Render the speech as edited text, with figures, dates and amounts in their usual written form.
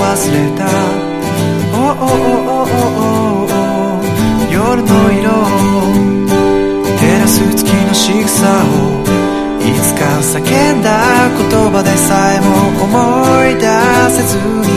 忘れた。夜の色を照らす月の仕草をいつか叫んだ言葉でさえも思い出せずに